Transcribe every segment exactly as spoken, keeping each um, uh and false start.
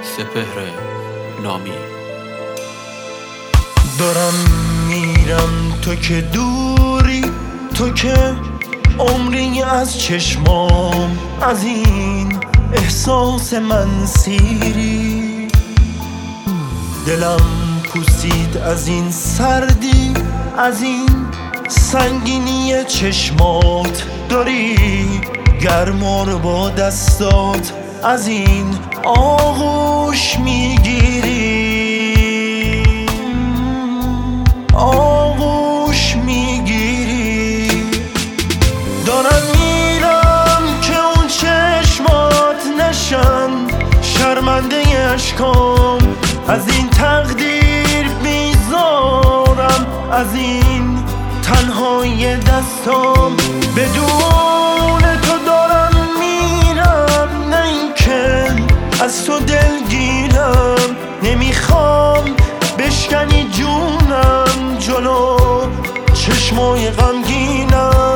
سپهر نامی. دارم میرم تو که دوری، تو که عمری از چشمام، از این احساس من سیری. دلم پوسید از این سردی، از این سنگینی چشمات. داری گرما رو با دستات از این آغوش میگیری، آغوش میگیری. دارم میرم که اون چشمات نشن شرمنده اشکام. از این تقدیر بیزارم، از این تنهای دستام. بدون تو دارم میرم، نه اینکه از تو دلگیرم. نمیخوام بشکنی جونم جلو چشمای غمگینم.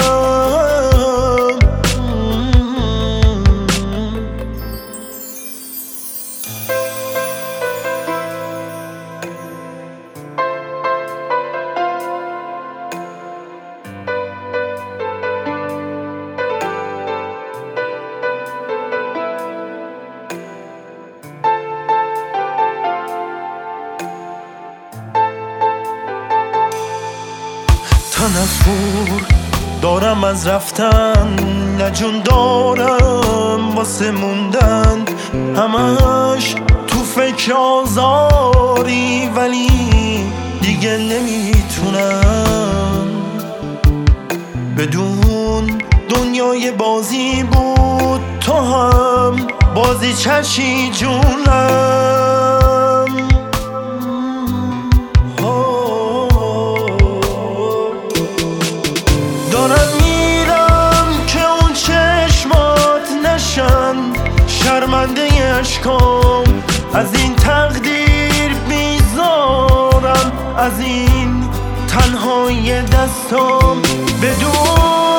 تنفر دارم از رفتن، نه جون دارم واسه موندن. همش تو فکر آزاری، ولی دیگه نمیتونم. بدون دنیای بازی بود، تو هم بازی چشی جونم. دارم میرم که اون چشمات نشن شرمنده اشکام. از این تقدیر بیزارم، از این تنهای دستام. بدون